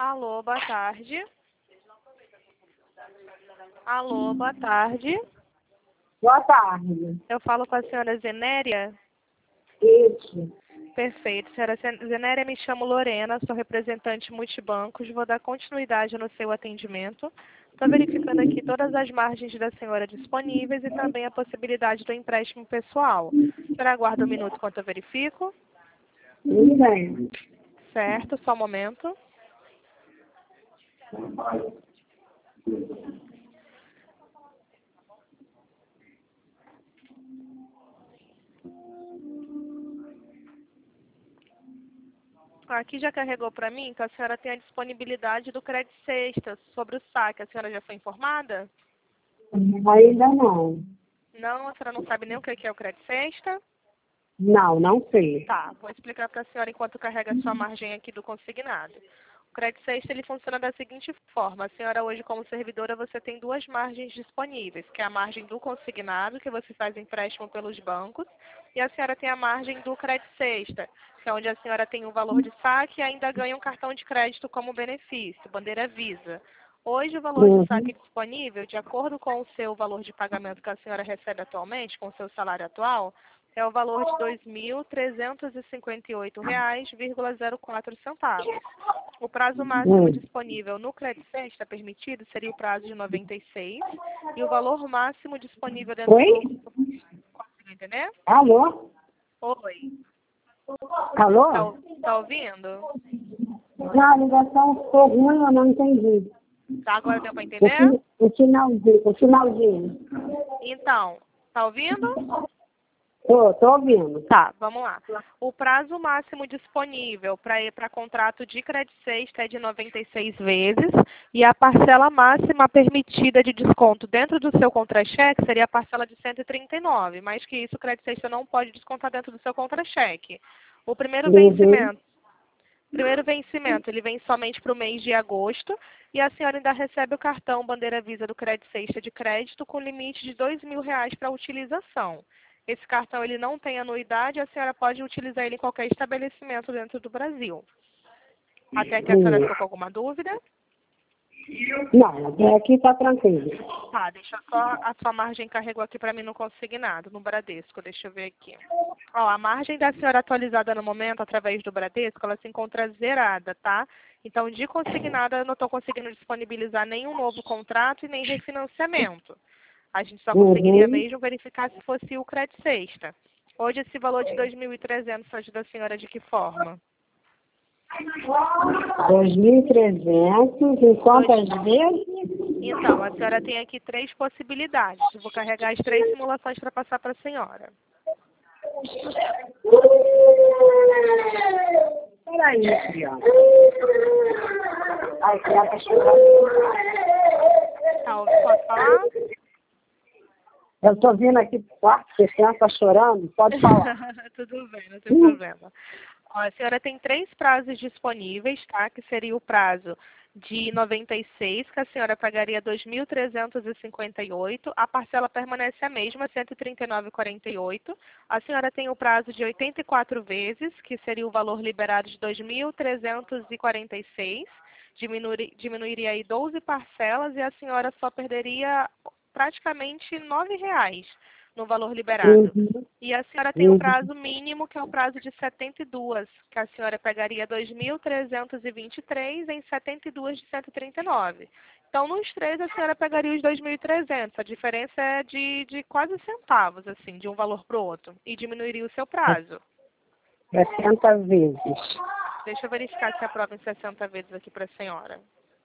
Alô, boa tarde. Alô, boa tarde. Boa tarde. Eu falo com a senhora Zenéria? Isso. Perfeito. Senhora Zenéria, me chamo Lorena, sou representante multibancos. Vou dar continuidade no seu atendimento. Estou verificando aqui todas as margens da senhora disponíveis e também a possibilidade do empréstimo pessoal. A senhora aguarda um minuto enquanto eu verifico. Tudo bem. Certo, só um momento. Aqui já carregou para mim que a senhora tem a disponibilidade do crédito sexta sobre o saque. A senhora já foi informada? Ainda não. Não, a senhora não sabe nem o que é o crédito sexta? Não, não sei. Tá, vou explicar para a senhora enquanto carrega a sua margem aqui do consignado. O crédito sexta ele funciona da seguinte forma. A senhora hoje, como servidora, você tem duas margens disponíveis, que é a margem do consignado, que você faz empréstimo pelos bancos, e a senhora tem a margem do crédito sexta, que é onde a senhora tem um valor de saque e ainda ganha um cartão de crédito como benefício, bandeira Visa. Hoje, o valor de saque disponível, de acordo com o seu valor de pagamento que a senhora recebe atualmente, com o seu salário atual, é o valor de R$ 2.358,04. O prazo máximo disponível no crédito sexta permitido seria o prazo de 96 e o valor máximo disponível dentro Oi? do... Conseguiu entender? Alô? Oi. Alô? Tá ouvindo? Já a ligação ficou ruim, eu não entendi. Tá, agora deu para entender? O finalzinho. Então, tá ouvindo? Tô ouvindo. Tá, vamos lá. O prazo máximo disponível para contrato de crédito sexta é de 96 vezes e a parcela máxima permitida de desconto dentro do seu contra-cheque seria a parcela de 139. Mais que isso, o crédito sexta não pode descontar dentro do seu contra-cheque. O primeiro vencimento, ele vem somente para o mês de agosto e a senhora ainda recebe o cartão Bandeira Visa do Crédito Sexta de crédito com limite de R$ 2.000 para utilização. Esse cartão ele não tem anuidade e a senhora pode utilizar ele em qualquer estabelecimento dentro do Brasil. Até aqui a senhora ficou com alguma dúvida? Não, até aqui tá tranquilo. Tá, deixa só a sua margem carregou aqui para mim no consignado, no Bradesco. Deixa eu ver aqui. Ó, a margem da senhora atualizada no momento, através do Bradesco, ela se encontra zerada, tá? Então, de consignada, eu não estou conseguindo disponibilizar nenhum novo contrato e nem refinanciamento. A gente só conseguiria mesmo verificar se fosse o crédito sexta. Hoje, esse valor de 2.300 ajuda a senhora de que forma? 2.300, em quantas vezes? Então, a senhora tem aqui três possibilidades. Eu vou carregar as três simulações para passar para a senhora. Peraí, criança. Ai, criança chorando. Tá, posso falar? Eu tô vindo aqui pro quarto, porque a criança tá chorando. Pode falar. Tudo bem, não tem problema. Ó, a senhora tem três prazos disponíveis, tá? Que seria o prazo de 96, que a senhora pagaria 2.358. A parcela permanece a mesma, 139,48. A senhora tem o prazo de 84 vezes, que seria o valor liberado de 2.346. Diminuiria aí 12 parcelas e a senhora só perderia praticamente R$ 9 no valor liberado. E a senhora tem um prazo mínimo, que é o prazo de 72, que a senhora pegaria 2.323 em 72 de 139. Então, nos três, a senhora pegaria os 2.300. A diferença é de quase centavos, assim, de um valor para o outro. E diminuiria o seu prazo. 60 vezes. Deixa eu verificar se aprova em 60 vezes aqui para a senhora.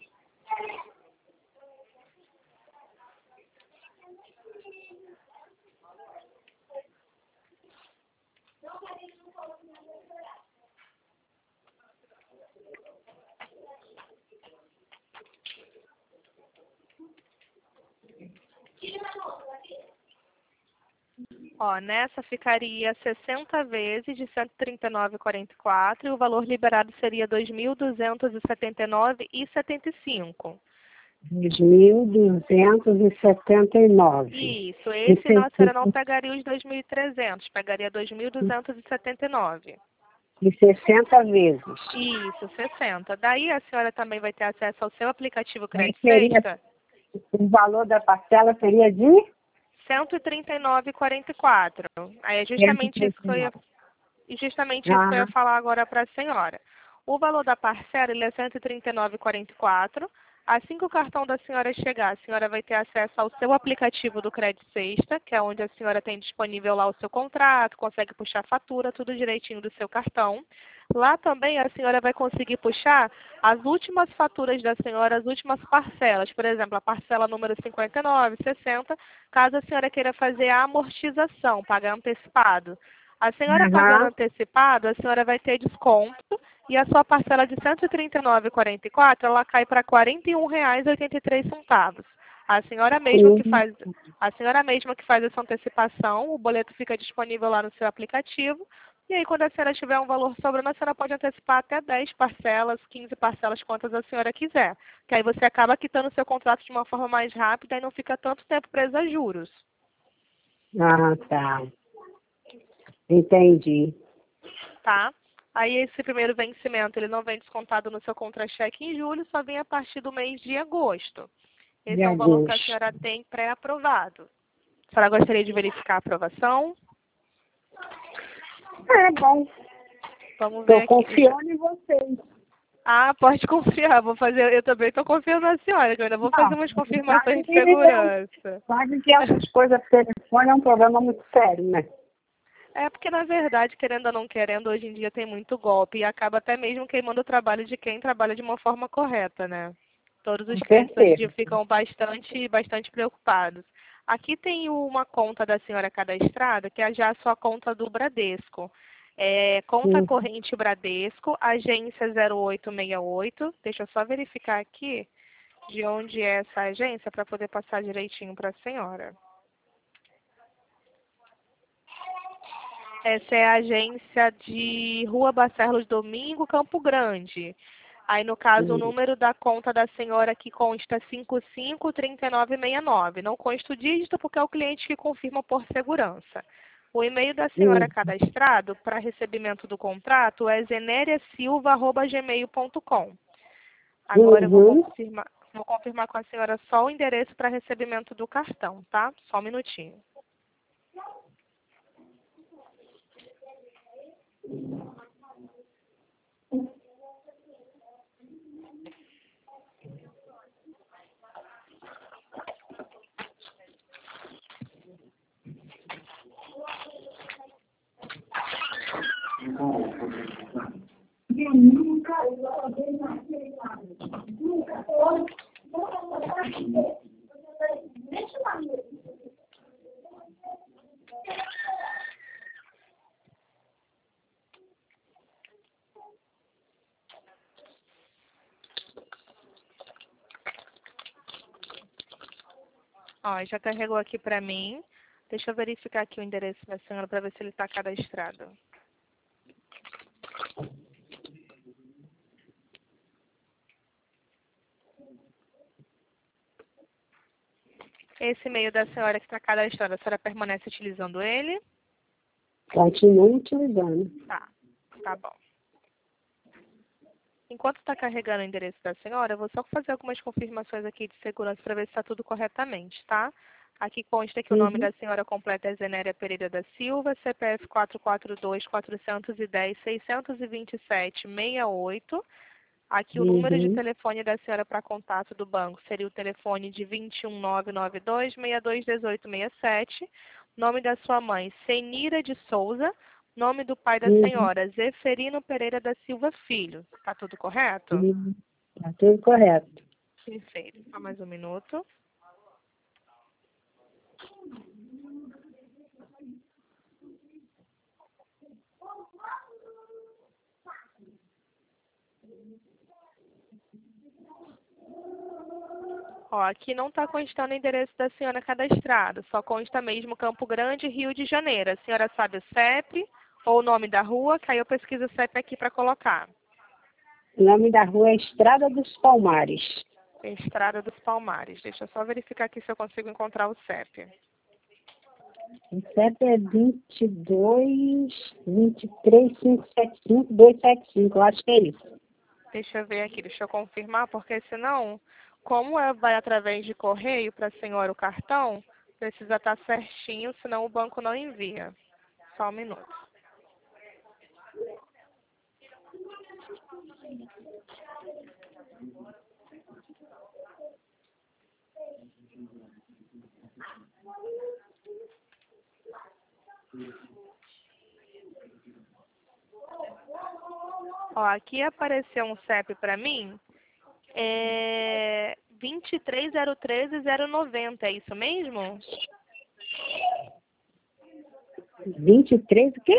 Ó, nessa ficaria 60 vezes de 139,44 e o valor liberado seria 2.279,75. 2.279. Isso, esse a senhora não pegaria os 2.300, pegaria 2.279. De 60 vezes. Isso, 60. Daí a senhora também vai ter acesso ao seu aplicativo Aí Crédito seria, Sexta, o valor da parcela seria de R$ 139,44. Aí é justamente isso que eu ia 139. justamente isso que eu ia Ah, falar agora para a senhora. O valor da parcela ele é R$ 139,44. Assim que o cartão da senhora chegar, a senhora vai ter acesso ao seu aplicativo do Crédito Sexta, que é onde a senhora tem disponível lá o seu contrato, consegue puxar a fatura, tudo direitinho do seu cartão. Lá também a senhora vai conseguir puxar as últimas faturas da senhora, as últimas parcelas. Por exemplo, a parcela número 59, 60, caso a senhora queira fazer a amortização, pagar antecipado. A senhora pagando aham. antecipado, a senhora vai ter desconto e a sua parcela de R$ 139,44, ela cai para R$ 41,83. A senhora mesma que Sim. faz, a senhora mesma que faz essa antecipação, o boleto fica disponível lá no seu aplicativo. E aí, quando a senhora tiver um valor sobrando, a senhora pode antecipar até 10 parcelas, 15 parcelas, quantas a senhora quiser. Que aí você acaba quitando o seu contrato de uma forma mais rápida e não fica tanto tempo preso a juros. Ah, tá. Entendi. Tá? Aí esse primeiro vencimento, ele não vem descontado no seu contra-cheque em julho, só vem a partir do mês de agosto. De Esse é um valor que a agosto. senhora tem pré-aprovado. A senhora gostaria de verificar a aprovação? É bom. Vamos ver Estou aqui. confiando em vocês. Ah, pode confiar. Vou fazer. Eu também estou confiando na senhora, que eu ainda vou fazer Não, umas você sabe confirmações de segurança. que essas coisas por telefone é um problema muito sério, né? É porque, na verdade, querendo ou não querendo, hoje em dia tem muito golpe e acaba até mesmo queimando o trabalho de quem trabalha de uma forma correta, né? Todos os Com clientes hoje em dia certeza. ficam bastante preocupados. Aqui tem uma conta da senhora cadastrada, que é já a sua conta do Bradesco. É, conta Sim. corrente Bradesco, agência 0868. Deixa eu só verificar aqui de onde é essa agência para poder passar direitinho para a senhora. Essa é a agência de Rua Barcelos Domingo, Campo Grande. Aí, no caso, o número da conta da senhora aqui consta 553969. Não consta o dígito porque é o cliente que confirma por segurança. O e-mail da senhora Hum. cadastrado para recebimento do contrato é zeneriasilva@gmail.com. Agora eu Uhum. vou confirmar com a senhora só o endereço para recebimento do cartão, tá? Só um minutinho. Ó, já carregou aqui para mim. Deixa eu verificar aqui o endereço da senhora para ver se ele está cadastrado. Esse e-mail da senhora que está cadastrado, a senhora permanece utilizando ele? Continuo utilizando. Tá bom. Enquanto está carregando o endereço da senhora, eu vou só fazer algumas confirmações aqui de segurança para ver se está tudo corretamente, tá? Aqui consta que o nome Uhum. da senhora completa é Zenéria Pereira da Silva, CPF 442-410-627-68. Aqui o número de Uhum. telefone da senhora para contato do banco seria o telefone de 21992-621867. Nome da sua mãe, Senira de Souza. Nome do pai da Uhum. senhora, Zeferino Pereira da Silva Filho. Tá tudo correto? Uhum. Tá tudo correto. Perfeito. Só mais um minuto. Ó, aqui não está constando o endereço da senhora cadastrado, só consta mesmo Campo Grande, Rio de Janeiro. A senhora sabe o CEP ou o nome da rua, que aí eu pesquiso o CEP aqui para colocar. O nome da rua é Estrada dos Palmares. Estrada dos Palmares. Deixa eu só verificar aqui se eu consigo encontrar o CEP. O CEP é 22, 23, 575, 275. Eu acho que é isso. Deixa eu ver aqui, deixa eu confirmar, porque senão, como vai através de correio para a senhora o cartão, precisa estar certinho, senão o banco não envia. Só um minuto. Ó, aqui apareceu um CEP para mim, 23013 090, é isso mesmo? 23 o quê?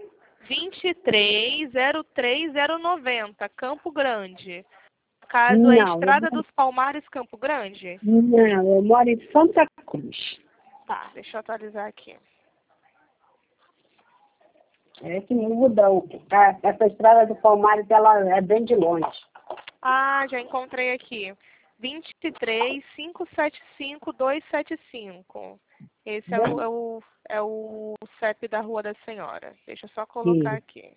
2303090, Campo Grande. Caso é Não, Estrada dos Palmares, Campo Grande? não, eu moro em Santa Cruz. Tá, deixa eu atualizar aqui. É que muda. Essa estrada do Palmares, ela é bem de longe. Ah, já encontrei aqui. 23575 275. Esse é o CEP da Rua da Senhora. Deixa eu só colocar Sim. aqui.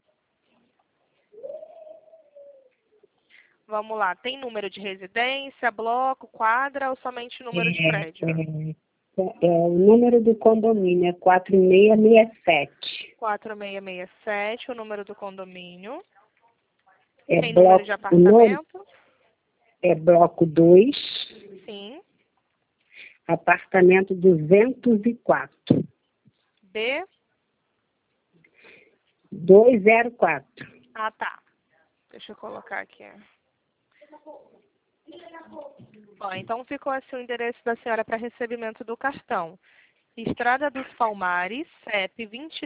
Vamos lá. Tem número de residência, bloco, quadra ou somente número de prédio? O número do condomínio é 4667. 4667, o número do condomínio. É Tem número de o nome apartamento? é bloco 2, Sim. apartamento 204. B? 204. Ah, tá. Deixa eu colocar aqui. Bom, então ficou assim o endereço da senhora para recebimento do cartão. Estrada dos Palmares, CEP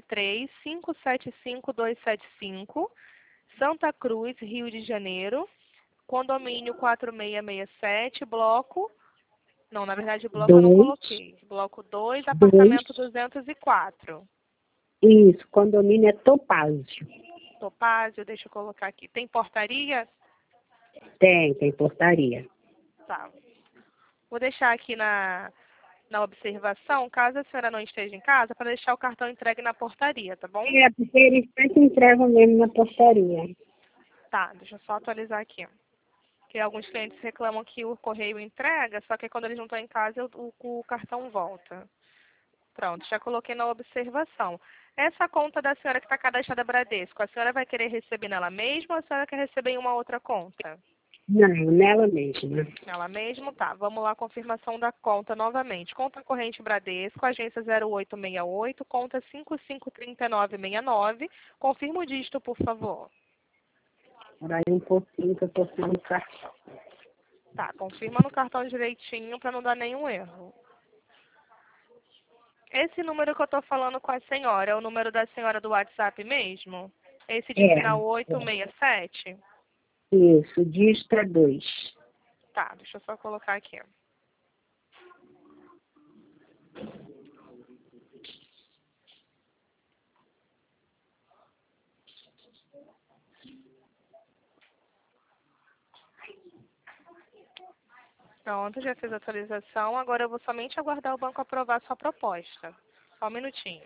23575 Santa Cruz, Rio de Janeiro, condomínio 4667, bloco... Não, na verdade, bloco eu não 2, coloquei. Bloco 2, 2. apartamento 204. Isso, condomínio é Topázio. Topázio, deixa eu colocar aqui. Tem portaria? Tem portaria. Tá. Vou deixar aqui na observação, caso a senhora não esteja em casa, para deixar o cartão entregue na portaria, tá bom? É, porque eles sempre entregam mesmo na portaria. Tá, deixa eu só atualizar aqui. Porque alguns clientes reclamam que o correio entrega, só que quando eles não estão em casa, o cartão volta. Pronto, já coloquei na observação. Essa conta da senhora que está cadastrada Bradesco, a senhora vai querer receber nela mesma ou a senhora quer receber em uma outra conta? Não, nela mesma. Ela mesmo, tá. Vamos lá, confirmação da conta novamente. Conta corrente Bradesco, agência 0868, conta 553969. Confirma o dígito, por favor. Por aí um pouquinho que eu tô sem o cartão. Tá, confirma no cartão direitinho para não dar nenhum erro. Esse número que eu tô falando com a senhora é o número da senhora do WhatsApp mesmo? Esse de É, final 867? isso, dígito é 2. Tá, deixa eu só colocar aqui. Pronto, já fiz a atualização. Agora eu vou somente aguardar o banco aprovar sua proposta. Só um minutinho.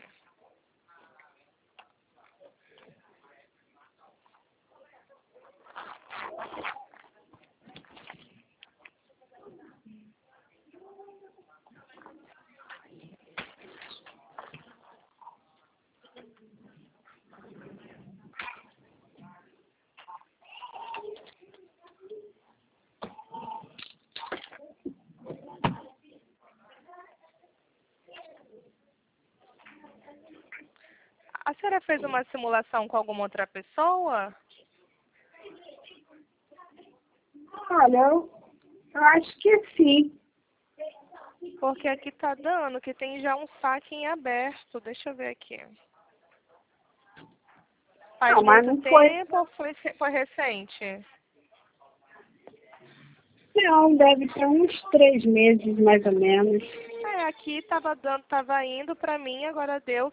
A senhora fez uma simulação com alguma outra pessoa? Olha, eu acho que sim. Porque aqui tá dando que tem já um saque em aberto. Deixa eu ver aqui. Faz Não, mas muito não foi. tempo ou foi recente? Não, deve ter uns 3 meses, mais ou menos. É, aqui tava indo pra mim, agora deu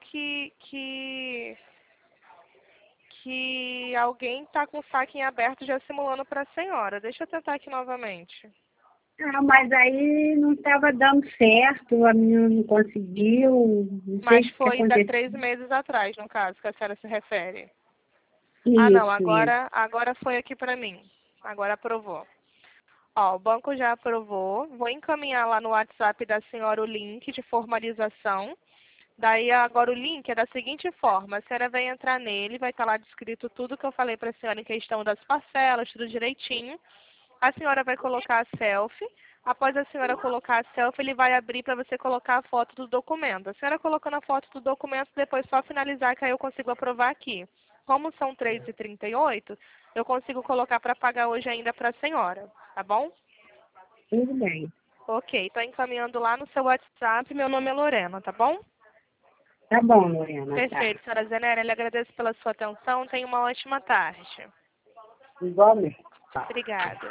que alguém tá com o saque em aberto já simulando pra senhora. Deixa eu tentar aqui novamente. Ah, mas aí não estava dando certo, a menina não conseguiu, não sei Mas o que foi há aconteceu. 3 meses atrás, no caso, que a senhora se refere. Ah, não, Isso. agora foi aqui para mim. Agora aprovou. Ó, o banco já aprovou. Vou encaminhar lá no WhatsApp da senhora o link de formalização. Daí agora o link é da seguinte forma, a senhora vai entrar nele, vai estar lá descrito tudo que eu falei para a senhora em questão das parcelas, tudo direitinho. A senhora vai colocar a selfie. Após a senhora colocar a selfie, ele vai abrir para você colocar a foto do documento. A senhora colocando a foto do documento, depois só finalizar que aí eu consigo aprovar aqui. Como são 3h38, eu consigo colocar para pagar hoje ainda para a senhora, tá bom? Tudo bem. Ok, estou encaminhando lá no seu WhatsApp, meu nome é Lorena, tá bom? Tá bom, Lorena, tá. Perfeito, senhora Zenéria, lhe agradeço pela sua atenção, tenha uma ótima tarde. Igualmente. Obrigada.